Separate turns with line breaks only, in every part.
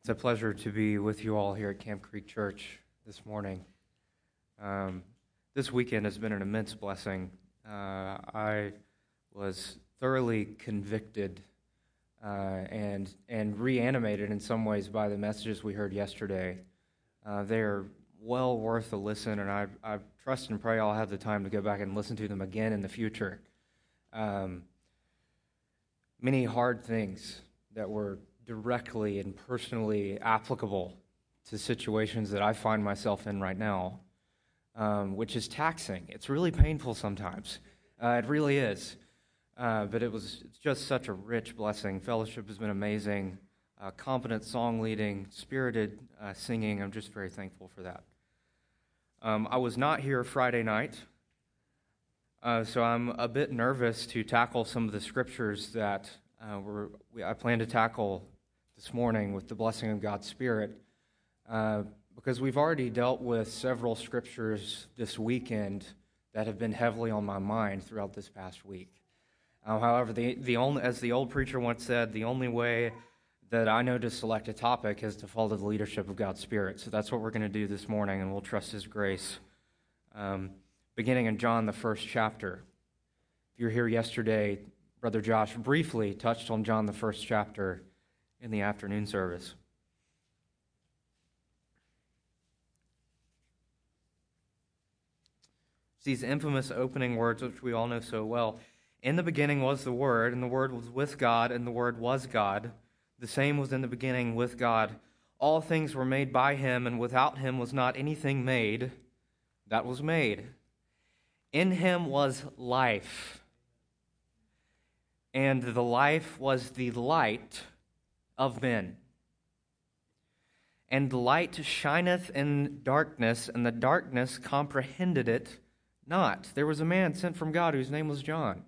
It's a pleasure to be with you all here at Camp Creek Church this morning. This weekend has been an immense blessing. I was thoroughly convicted and reanimated in some ways by the messages we heard yesterday. They are well worth a listen, and I trust and pray I'll have the time to go back and listen to them again in the future. Many hard things that were directly and personally applicable to situations that I find myself in right now, which is taxing. It's really painful sometimes. It really is. But it's just such a rich blessing. Fellowship has been amazing. Competent song leading, spirited singing. I'm just very thankful for that. I was not here Friday night, so I'm a bit nervous to tackle some of the scriptures that I plan to tackle this morning with the blessing of God's Spirit, because we've already dealt with several scriptures this weekend that have been heavily on my mind throughout this past week. However, as the old preacher once said, the only way that I know to select a topic is to follow the leadership of God's Spirit. So that's what we're going to do this morning, and we'll trust His grace. Beginning in John, the first chapter. If you were here yesterday, Brother Josh briefly touched on John, the first chapter in the afternoon service. It's these infamous opening words which we all know so well. In the beginning was the Word, and the Word was with God, and the Word was God. The same was in the beginning with God. All things were made by Him, and without Him was not anything made that was made. In Him was life, and the life was the light of men. And the light shineth in darkness, and the darkness comprehended it not. There was a man sent from God whose name was John.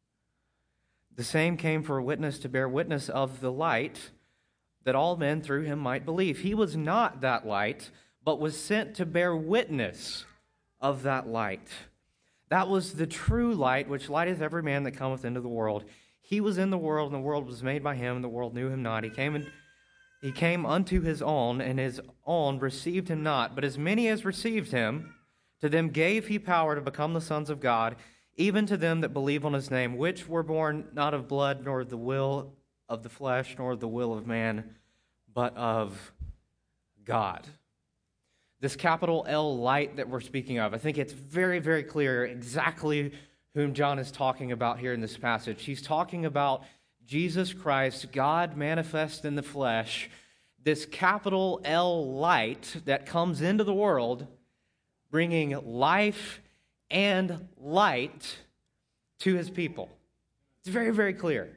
The same came for a witness to bear witness of the light, that all men through him might believe. He was not that light, but was sent to bear witness of that light. That was the true light, which lighteth every man that cometh into the world. He was in the world, and the world was made by him, and the world knew him not. He came unto his own, and his own received him not. But as many as received him, to them gave he power to become the sons of God, even to them that believe on his name, which were born not of blood, nor of the will of the flesh, nor of the will of man, but of God. This capital L light that we're speaking of, I think it's very, very clear exactly whom John is talking about here in this passage. He's talking about Jesus Christ, God manifest in the flesh, this capital L light that comes into the world, bringing life and light to His people. It's very, very clear.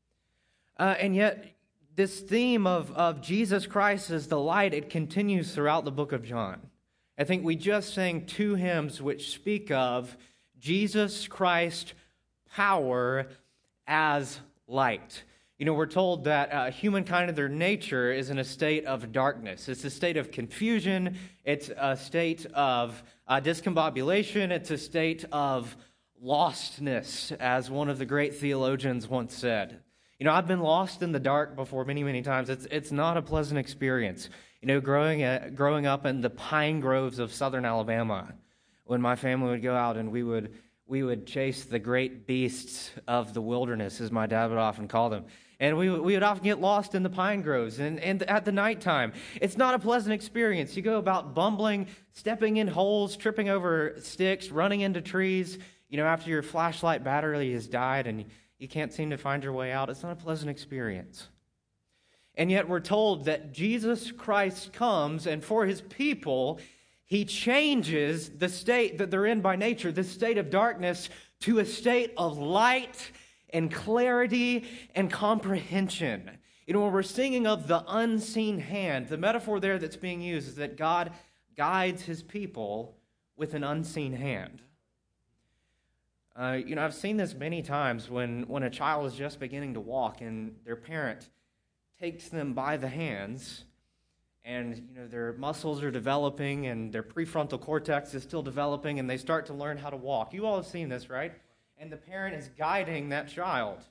And yet, this theme of Jesus Christ as the light, it continues throughout the book of John. I think we just sang 2 hymns which speak of Jesus Christ power as light. You know, we're told that humankind in their nature is in a state of darkness. It's a state of confusion. It's a state of discombobulation. It's a state of lostness, as one of the great theologians once said. You know, I've been lost in the dark before many, many times. It's not a pleasant experience. You know, growing up in the pine groves of southern Alabama, when my family would go out and we would chase the great beasts of the wilderness, as my dad would often call them. And we would often get lost in the pine groves and at the nighttime. It's not a pleasant experience. You go about bumbling, stepping in holes, tripping over sticks, running into trees. You know, after your flashlight battery has died and you can't seem to find your way out. It's not a pleasant experience. And yet we're told that Jesus Christ comes, and for His people, He changes the state that they're in by nature, this state of darkness, to a state of light and clarity and comprehension. You know, when we're singing of the unseen hand, the metaphor there that's being used is that God guides His people with an unseen hand. You know, I've seen this many times when a child is just beginning to walk and their parent takes them by the hands, and you know their muscles are developing and their prefrontal cortex is still developing, and they start to learn how to walk. You all have seen this, right? And the parent is guiding that child.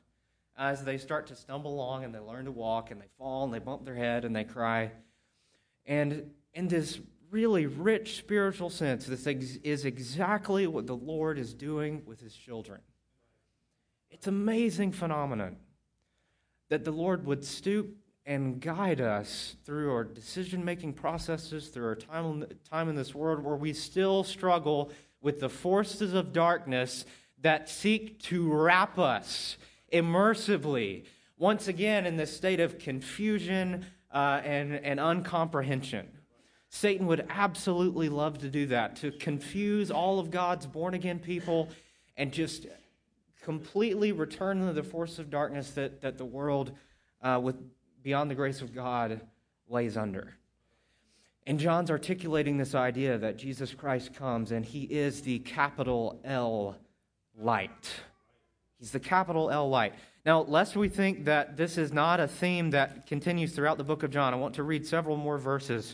as they start to stumble along and they learn to walk and they fall and they bump their head and they cry. And in this really rich spiritual sense, this is exactly what the Lord is doing with his children. It's an amazing phenomenon that the Lord would stoop and guide us through our decision-making processes, through our time in this world where we still struggle with the forces of darkness that seek to wrap us immersively, once again in this state of confusion and uncomprehension. Satan would absolutely love to do that, to confuse all of God's born-again people and just completely return to the force of darkness that the world, beyond the grace of God, lays under. And John's articulating this idea that Jesus Christ comes and he is the capital L light. He's the capital L light. Now, lest we think that this is not a theme that continues throughout the book of John, I want to read several more verses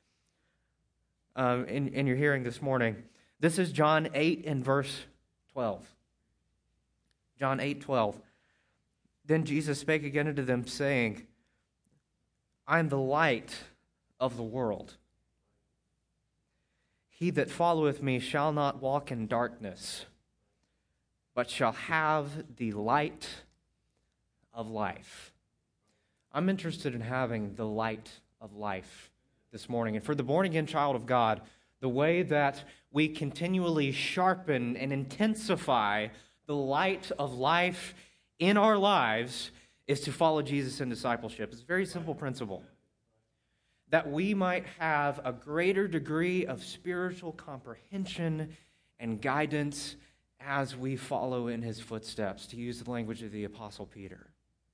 in your hearing this morning. This is John 8 and verse 12. John 8:12. Then Jesus spake again unto them, saying, I am the light of the world. He that followeth me shall not walk in darkness, but shall have the light of life. I'm interested in having the light of life this morning. And for the born-again child of God, the way that we continually sharpen and intensify the light of life in our lives is to follow Jesus in discipleship. It's a very simple principle. That we might have a greater degree of spiritual comprehension and guidance as we follow in his footsteps, to use the language of the Apostle Peter.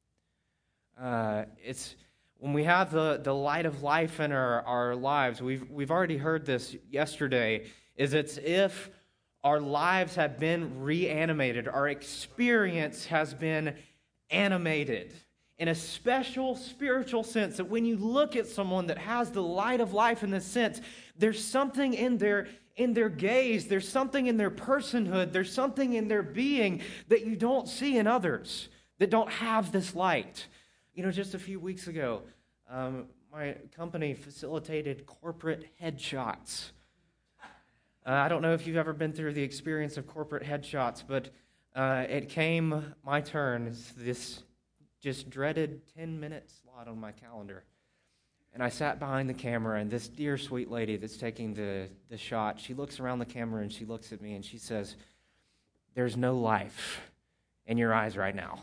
It's when we have the light of life in our lives, we've already heard this yesterday, is it's if our lives have been reanimated, our experience has been animated in a special spiritual sense, that when you look at someone that has the light of life in this sense, there's something in their gaze, there's something in their personhood, there's something in their being that you don't see in others that don't have this light. You know, just a few weeks ago, my company facilitated corporate headshots. I don't know if you've ever been through the experience of corporate headshots, but it came my turn. It's this just dreaded 10-minute slot on my calendar. And I sat behind the camera, and this dear, sweet lady that's taking the shot, she looks around the camera, and she looks at me, and she says, there's no life in your eyes right now.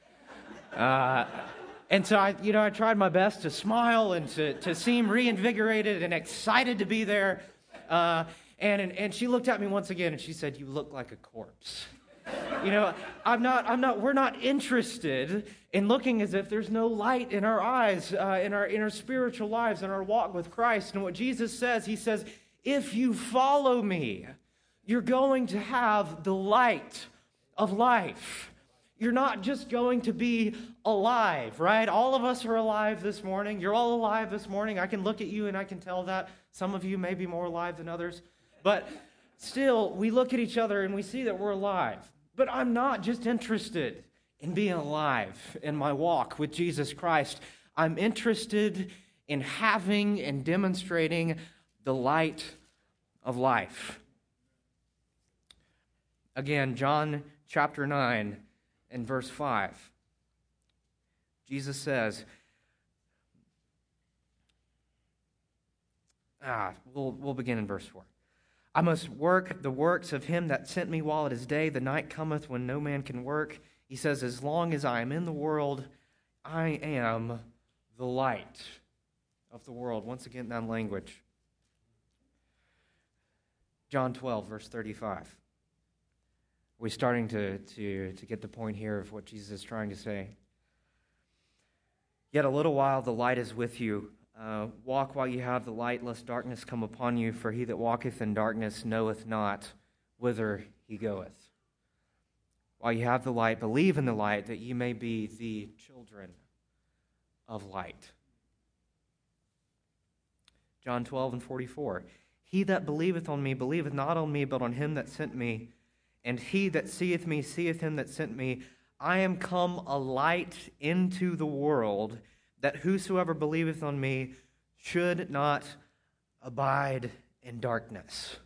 And so I tried my best to smile and to seem reinvigorated and excited to be there. And she looked at me once again, and she said, you look like a corpse. You know, we're not interested in looking as if there's no light in our eyes, in our spiritual lives, in our walk with Christ. And what Jesus says, he says, if you follow me, you're going to have the light of life. You're not just going to be alive, right? All of us are alive this morning. You're all alive this morning. I can look at you and I can tell that. Some of you may be more alive than others. But still, we look at each other and we see that we're alive. But I'm not just interested in being alive in my walk with Jesus Christ. I'm interested in having and demonstrating the light of life. Again, John chapter 9 and verse 5. Jesus says, we'll begin in verse 4. I must work the works of him that sent me while it is day. The night cometh when no man can work. He says, as long as I am in the world, I am the light of the world. Once again, that language. John 12, verse 35. We're starting to get the point here of what Jesus is trying to say. Yet a little while the light is with you. Walk while you have the light, lest darkness come upon you. For he that walketh in darkness knoweth not whither he goeth. While you have the light, believe in the light, that ye may be the children of light. John 12 and 44. He that believeth on me, believeth not on me, but on him that sent me. And he that seeth me, seeth him that sent me. I am come a light into the world, that whosoever believeth on me should not abide in darkness.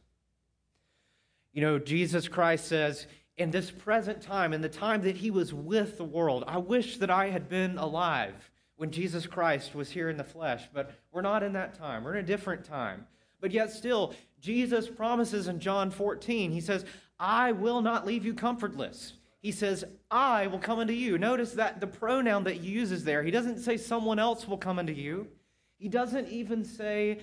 You know, Jesus Christ says, in this present time, in the time that he was with the world, I wish that I had been alive when Jesus Christ was here in the flesh, but we're not in that time. We're in a different time. But yet still, Jesus promises in John 14, he says, I will not leave you comfortless. He says, I will come unto you. Notice that the pronoun that he uses there, he doesn't say someone else will come unto you. He doesn't even say,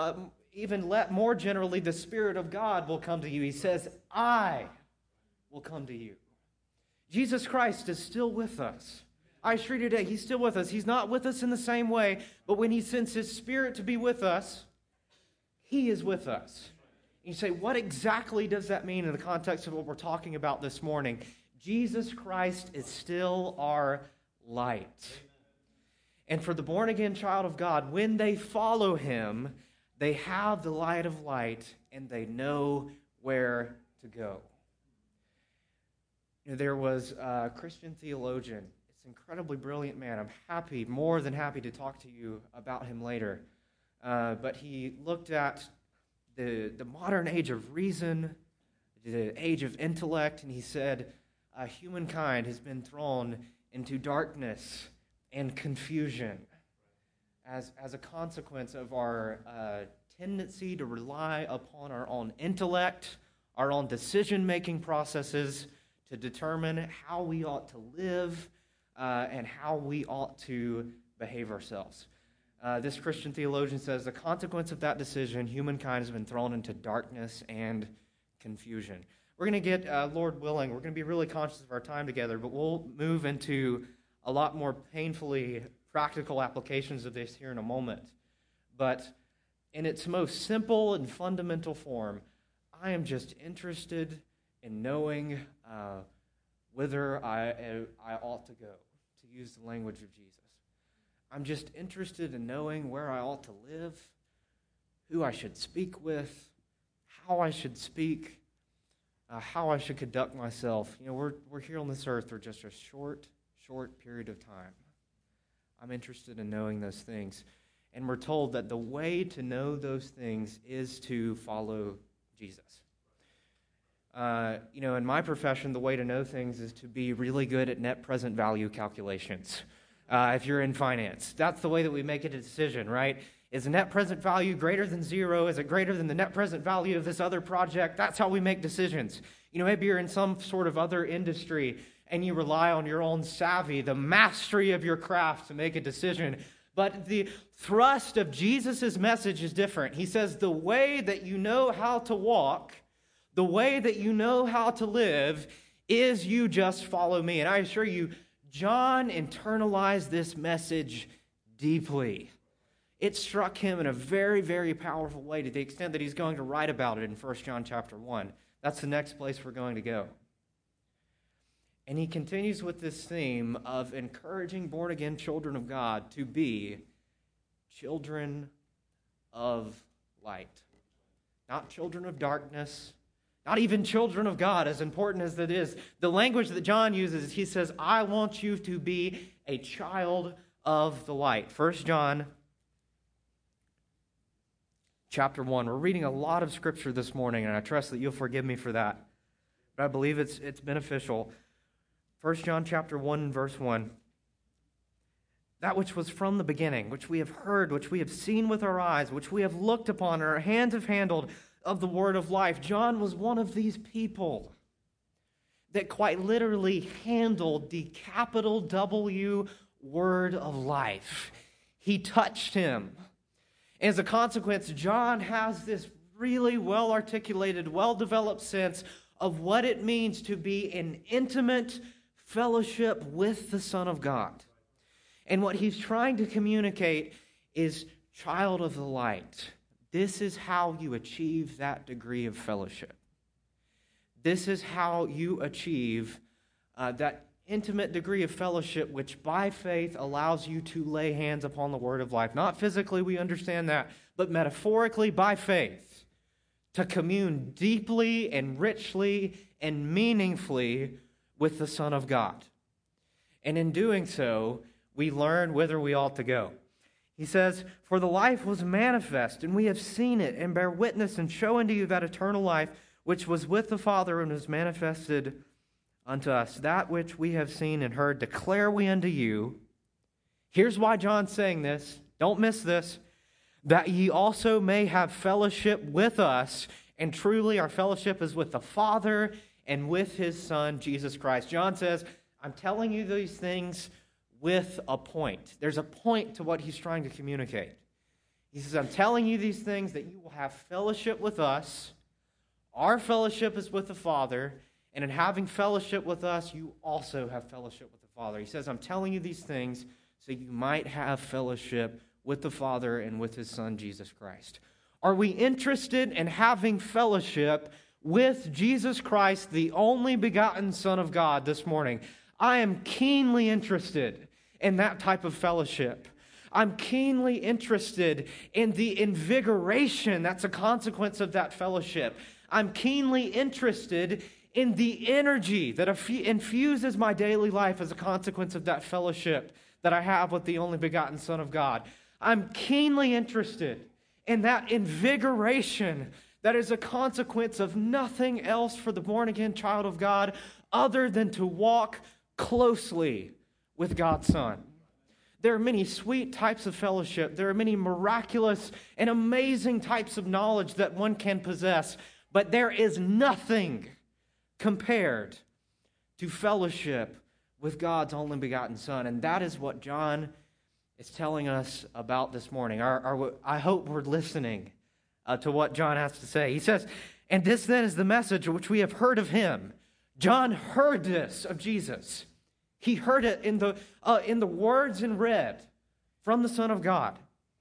more generally, the Spirit of God will come to you. He says, I will come to you. Jesus Christ is still with us. I assure you today, he's still with us. He's not with us in the same way, but when he sends his Spirit to be with us, he is with us. And you say, what exactly does that mean in the context of what we're talking about this morning? Jesus Christ is still our light. And for the born-again child of God, when they follow him, they have the light of light and they know where to go. You know, there was a Christian theologian. It's an incredibly brilliant man. I'm more than happy to talk to you about him later. But he looked at the modern age of reason, the age of intellect, and he said, humankind has been thrown into darkness and confusion as a consequence of our tendency to rely upon our own intellect, our own decision-making processes to determine how we ought to live and how we ought to behave ourselves. This Christian theologian says, the consequence of that decision, humankind has been thrown into darkness and confusion. We're going to get, Lord willing, we're going to be really conscious of our time together, but we'll move into a lot more painfully practical applications of this here in a moment. But in its most simple and fundamental form, I am just interested in knowing whither I ought to go, to use the language of Jesus. I'm just interested in knowing where I ought to live, who I should speak with, how I should speak, how I should conduct myself. You know, we're here on this earth for just a short period of time. I'm interested in knowing those things. And we're told that the way to know those things is to follow Jesus. You know, in my profession, the way to know things is to be really good at net present value calculations. If you're in finance, that's the way that we make a decision, right? Is the net present value greater than zero? Is it greater than the net present value of this other project? That's how we make decisions. You know, maybe you're in some sort of other industry and you rely on your own savvy, the mastery of your craft to make a decision. But the thrust of Jesus' message is different. He says, the way that you know how to walk, the way that you know how to live, is you just follow me. And I assure you, John internalized this message deeply. It struck him in a very, very powerful way to the extent that he's going to write about it in 1 John chapter 1. That's the next place we're going to go. And he continues with this theme of encouraging born-again children of God to be children of light. Not children of darkness, not even children of God, as important as that is. The language that John uses, he says, I want you to be a child of the light. 1 John chapter 1. We're reading a lot of scripture this morning, and I trust that you'll forgive me for that. But I believe it's beneficial. 1 John chapter 1, verse 1. That which was from the beginning, which we have heard, which we have seen with our eyes, which we have looked upon, and our hands have handled of the word of life. John was one of these people that quite literally handled the capital W word of life. He touched him. As a consequence, John has this really well-articulated, well-developed sense of what it means to be in intimate fellowship with the Son of God. And what he's trying to communicate is child of the light. This is how you achieve that degree of fellowship. This is how you achieve that intimate degree of fellowship which by faith allows you to lay hands upon the word of life. Not physically, we understand that, but metaphorically by faith, to commune deeply and richly and meaningfully with the Son of God. And in doing so, we learn whither we ought to go. He says, "For the life was manifest, and we have seen it, and bear witness, and show unto you that eternal life, which was with the Father, and was manifested unto us. That which we have seen and heard declare we unto you." Here's why John's saying this. Don't miss this. "That ye also may have fellowship with us." And truly, our fellowship is with the Father and with His Son, Jesus Christ. John says, I'm telling you these things with a point. There's a point to what he's trying to communicate. He says, I'm telling you these things that you will have fellowship with us. Our fellowship is with the Father, and in having fellowship with us, you also have fellowship with the Father. He says, I'm telling you these things so you might have fellowship with the Father and with His Son, Jesus Christ. Are we interested in having fellowship with Jesus Christ, the only begotten Son of God, this morning? I am keenly interested in that type of fellowship. I'm keenly interested in the invigoration that's a consequence of that fellowship. I'm keenly interested in the energy that infuses my daily life as a consequence of that fellowship that I have with the only begotten Son of God. I'm keenly interested in that invigoration that is a consequence of nothing else for the born-again child of God other than to walk closely with God's Son. There are many sweet types of fellowship. There are many miraculous and amazing types of knowledge that one can possess, but there is nothing compared to fellowship with God's only begotten Son. And that is what John is telling us about this morning. I hope we're listening to what John has to say. He says, and this then is the message which we have heard of him. John heard this of Jesus. He heard it in the words and read from the Son of God.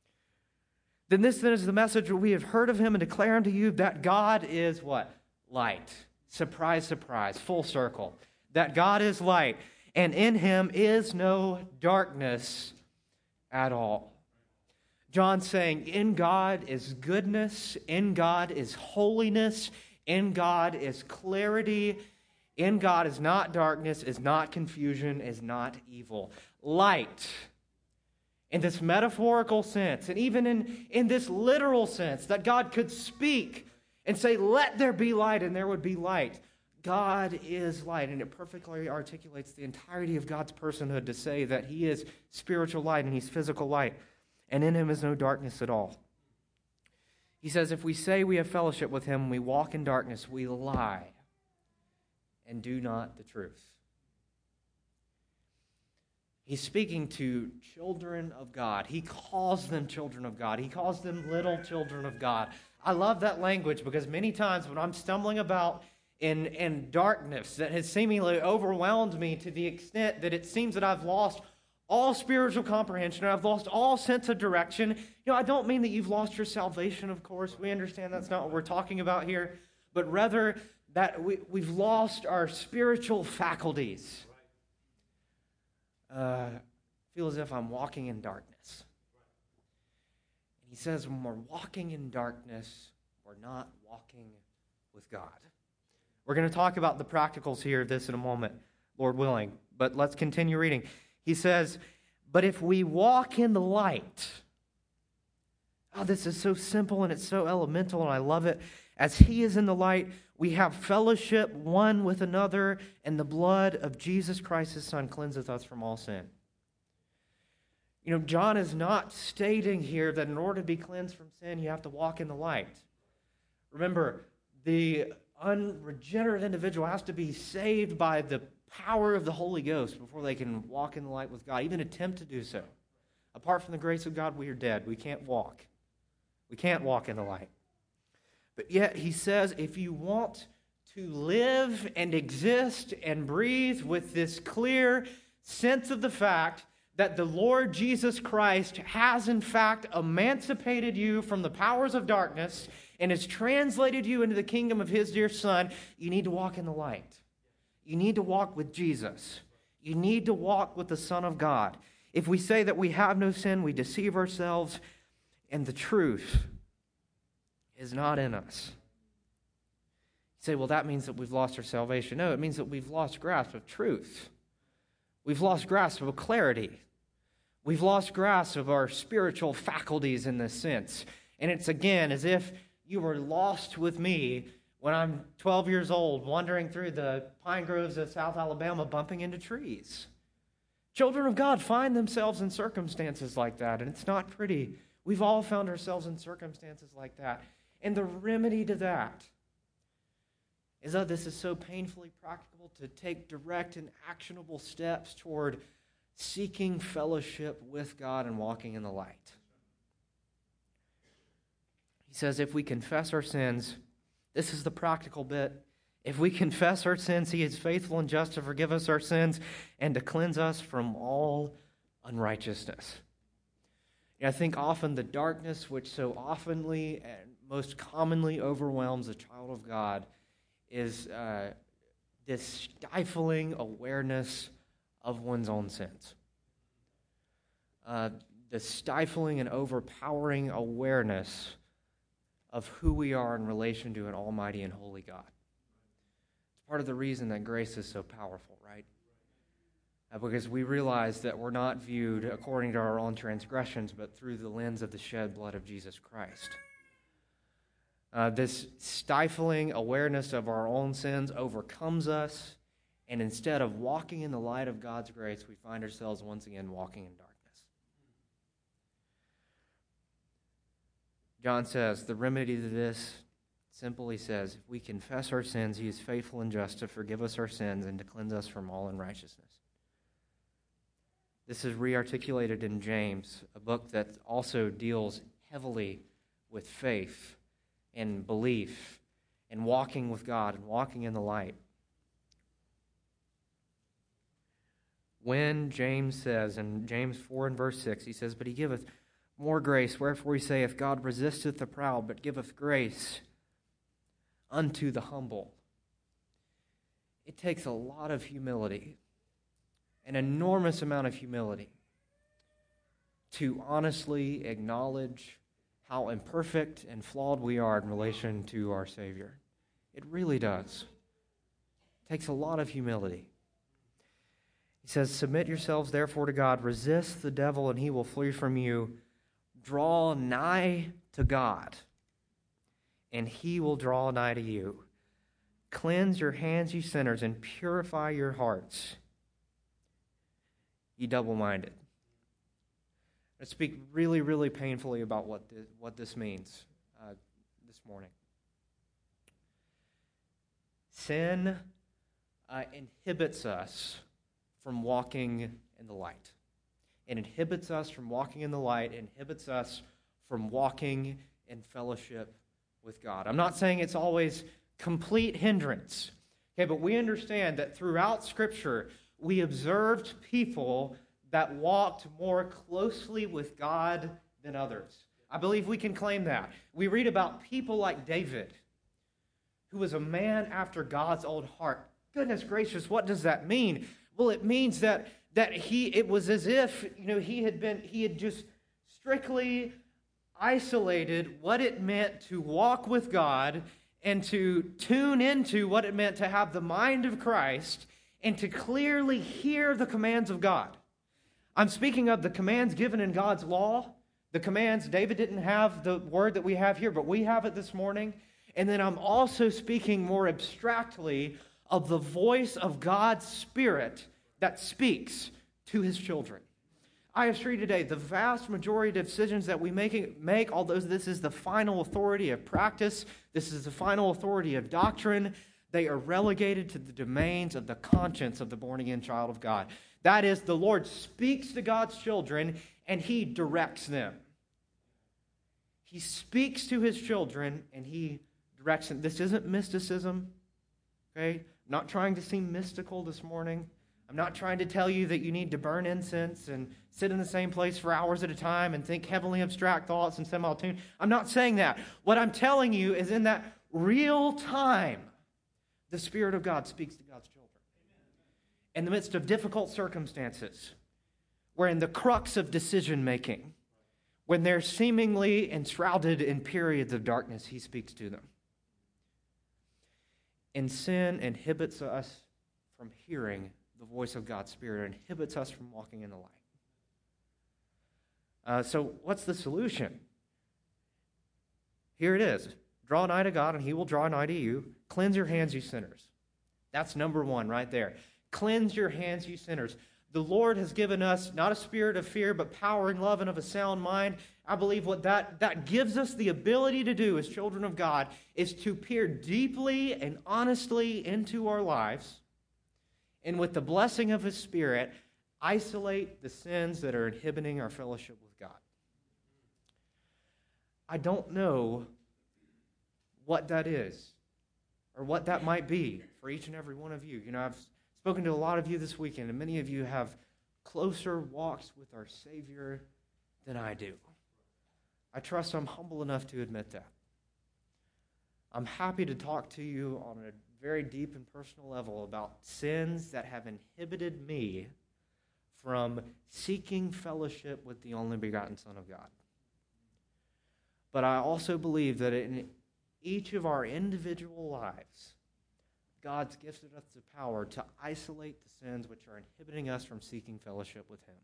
Then this then is the message that we have heard of him and declare unto you that God is what? Light. Surprise, surprise, full circle. That God is light, and in him is no darkness at all. John's saying, in God is goodness, in God is holiness, in God is clarity, in God is not darkness, is not confusion, is not evil. Light, in this metaphorical sense, and even in this literal sense, that God could speak and say, let there be light, and there would be light. God is light, and it perfectly articulates the entirety of God's personhood to say that he is spiritual light and he's physical light, and in him is no darkness at all. He says, if we say we have fellowship with him, we walk in darkness, we lie and do not the truth. He's speaking to children of God. He calls them children of God. He calls them little children of God. I love that language because many times when I'm stumbling about in darkness that has seemingly overwhelmed me to the extent that it seems that I've lost all spiritual comprehension, and I've lost all sense of direction. I don't mean that you've lost your salvation, of course. We understand that's not what we're talking about here, but rather that we've lost our spiritual faculties. Feel as if I'm walking in darkness. And he says when we're walking in darkness, we're not walking with God. We're going to talk about the practicals here of this in a moment, Lord willing, but let's continue reading. He says, but if we walk in the light, this is so simple and it's so elemental and I love it. As he is in the light, we have fellowship one with another, and the blood of Jesus Christ, his Son, cleanseth us from all sin. John is not stating here that in order to be cleansed from sin, you have to walk in the light. Remember, the unregenerate individual has to be saved by the power of the Holy Ghost before they can walk in the light with God, even attempt to do so. Apart from the grace of God, we are dead. We can't walk. We can't walk in the light. But yet he says, if you want to live and exist and breathe with this clear sense of the fact that the Lord Jesus Christ has in fact emancipated you from the powers of darkness and has translated you into the kingdom of his dear Son, you need to walk in the light. You need to walk with Jesus. You need to walk with the Son of God. If we say that we have no sin, we deceive ourselves, and the truth is not in us. You say, well, that means that we've lost our salvation. No, it means that we've lost grasp of truth. We've lost grasp of clarity. We've lost grasp of our spiritual faculties in this sense. And it's again as if you were lost with me when I'm 12 years old, wandering through the pine groves of South Alabama, bumping into trees. Children of God find themselves in circumstances like that, and it's not pretty. We've all found ourselves in circumstances like that. And the remedy to that is that this is so painfully practical to take direct and actionable steps toward seeking fellowship with God and walking in the light. He says if we confess our sins, this is the practical bit. If we confess our sins, he is faithful and just to forgive us our sins and to cleanse us from all unrighteousness. And I think often the darkness which so oftenly and most commonly overwhelms a child of God is this stifling awareness of one's own sins. The stifling and overpowering awareness of who we are in relation to an almighty and holy God. It's part of the reason that grace is so powerful, right? Because we realize that we're not viewed according to our own transgressions, but through the lens of the shed blood of Jesus Christ. This stifling awareness of our own sins overcomes us, and instead of walking in the light of God's grace, we find ourselves once again walking in darkness. John says, the remedy to this simply says, if we confess our sins, he is faithful and just to forgive us our sins and to cleanse us from all unrighteousness. This is rearticulated in James, a book that also deals heavily with faith and belief and walking with God and walking in the light. When James says in James 4 and verse 6, he says, but he giveth more grace, wherefore he saith, God resisteth the proud, but giveth grace unto the humble. It takes a lot of humility, an enormous amount of humility, to honestly acknowledge how imperfect and flawed we are in relation to our Savior. It really does. It takes a lot of humility. He says, submit yourselves therefore to God, resist the devil, and he will flee from you. Draw nigh to God, and he will draw nigh to you. Cleanse your hands, ye sinners, and purify your hearts, ye double-minded. I speak really, really painfully about what this means this morning. Sin inhibits us from walking in the light. It inhibits us from walking in the light, it inhibits us from walking in fellowship with God. I'm not saying it's always complete hindrance, okay, but we understand that throughout Scripture, we observed people that walked more closely with God than others. I believe we can claim that. We read about people like David, who was a man after God's own heart. Goodness gracious, what does that mean? Well, it means that it was as if, he had just strictly isolated what it meant to walk with God and to tune into what it meant to have the mind of Christ and to clearly hear the commands of God. I'm speaking of the commands given in God's law, the commands. David didn't have the word that we have here, but we have it this morning. And then I'm also speaking more abstractly of the voice of God's Spirit that speaks to his children. I have stated today, the vast majority of decisions that we make, although this is the final authority of practice, this is the final authority of doctrine, they are relegated to the domains of the conscience of the born-again child of God. That is, the Lord speaks to God's children and he directs them. He speaks to his children and he directs them. This isn't mysticism, okay? I'm not trying to seem mystical this morning. I'm not trying to tell you that you need to burn incense and sit in the same place for hours at a time and think heavenly abstract thoughts and semi-tuned. I'm not saying that. What I'm telling you is in that real time, the Spirit of God speaks to God's children. In the midst of difficult circumstances, where in the crux of decision-making, when they're seemingly enshrouded in periods of darkness, he speaks to them. And sin inhibits us from hearing the voice of God's Spirit and inhibits us from walking in the light. So what's the solution? Here it is. Draw nigh to God, and he will draw nigh to you. Cleanse your hands, you sinners. That's number one right there. Cleanse your hands, you sinners. The Lord has given us not a spirit of fear, but power and love and of a sound mind. I believe what that gives us the ability to do as children of God is to peer deeply and honestly into our lives, and with the blessing of His Spirit, isolate the sins that are inhibiting our fellowship with God. I don't know what that is or what that might be for each and every one of you. You know, I've spoken to a lot of you this weekend, and many of you have closer walks with our Savior than I do. I trust I'm humble enough to admit that. I'm happy to talk to you on a very deep and personal level about sins that have inhibited me from seeking fellowship with the only begotten Son of God. But I also believe that in each of our individual lives, God's gifted us the power to isolate the sins which are inhibiting us from seeking fellowship with Him.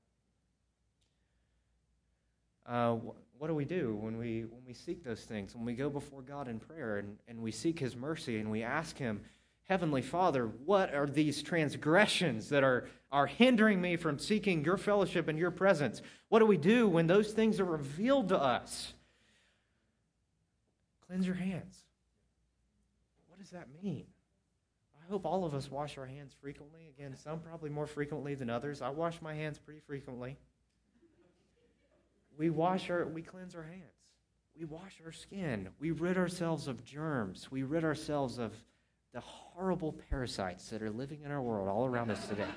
What do we do when we seek those things? When we go before God in prayer and we seek His mercy and we ask Him, Heavenly Father, what are these transgressions that are hindering me from seeking your fellowship and your presence? What do we do when those things are revealed to us? Cleanse your hands. What does that mean? I hope all of us wash our hands frequently. Again, some probably more frequently than others. I wash my hands pretty frequently. We cleanse our hands. We wash our skin. We rid ourselves of germs. We rid ourselves of the horrible parasites that are living in our world all around us today.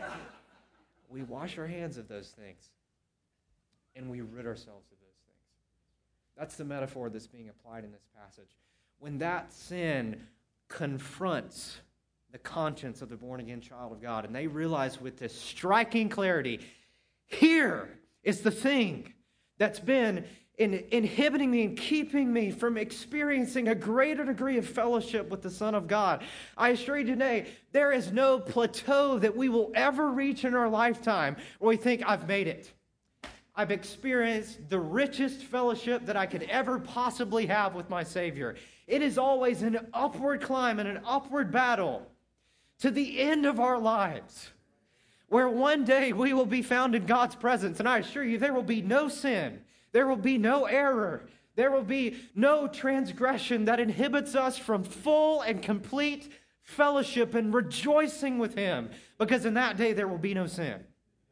We wash our hands of those things, and we rid ourselves of those things. That's the metaphor that's being applied in this passage. When that sin confronts the conscience of the born-again child of God, and they realize with this striking clarity, here is the thing that's been inhibiting me and keeping me from experiencing a greater degree of fellowship with the Son of God. I assure you today, there is no plateau that we will ever reach in our lifetime where we think, I've made it. I've experienced the richest fellowship that I could ever possibly have with my Savior. It is always an upward climb and an upward battle to the end of our lives, where one day we will be found in God's presence. And I assure you, there will be no sin. There will be no error. There will be no transgression that inhibits us from full and complete fellowship and rejoicing with Him, because in that day there will be no sin.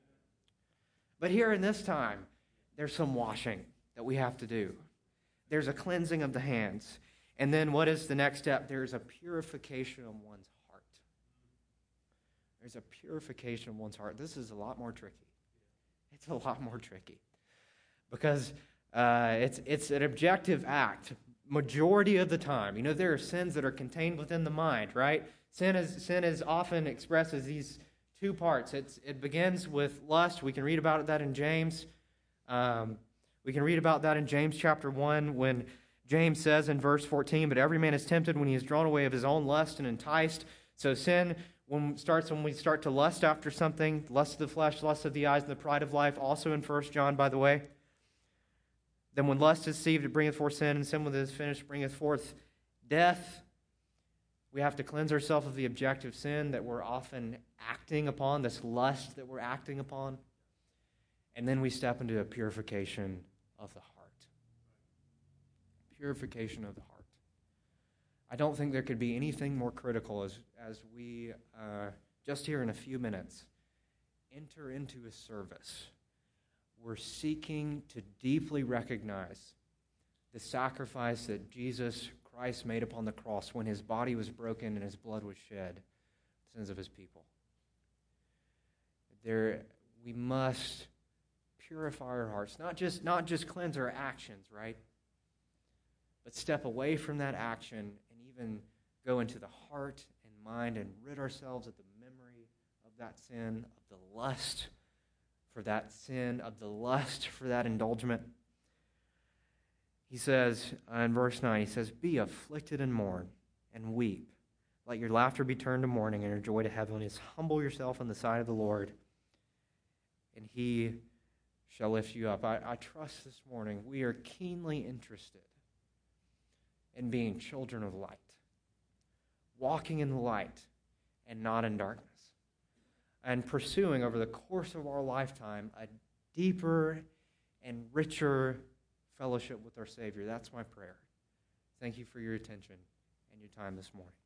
But here in this time, there's some washing that we have to do. There's a cleansing of the hands. And then what is the next step? There's a purification of one's heart. There's a purification of one's heart. This is a lot more tricky. It's a lot more tricky. Because it's an objective act majority of the time. You know, there are sins that are contained within the mind, right? Sin is often expressed as these two parts. It begins with lust. We can read about that in James. We can read about that in James chapter 1 when James says in verse 14, but every man is tempted when he is drawn away of his own lust and enticed. So sin starts when we start to lust after something, lust of the flesh, lust of the eyes, and the pride of life, also in 1 John, by the way. Then when lust is deceived, it bringeth forth sin, and sin when it is finished bringeth forth death. We have to cleanse ourselves of the objective sin that we're often acting upon, this lust that we're acting upon. And then we step into a purification of the heart. Purification of the heart. I don't think there could be anything more critical as we, just here in a few minutes, enter into a service. We're seeking to deeply recognize the sacrifice that Jesus Christ made upon the cross when His body was broken and His blood was shed for the sins of His people. We must purify our hearts, not just cleanse our actions, right? But step away from that action and even go into the heart and mind and rid ourselves of the memory of that sin, of the lust for that sin, of the lust for that indulgence. He says in verse 9, he says, be afflicted and mourn and weep. Let your laughter be turned to mourning and your joy to heaviness. Humble yourself in the sight of the Lord, and he shall lift you up. I trust this morning we are keenly interested in being children of light, walking in the light and not in darkness, and pursuing over the course of our lifetime a deeper and richer fellowship with our Savior. That's my prayer. Thank you for your attention and your time this morning.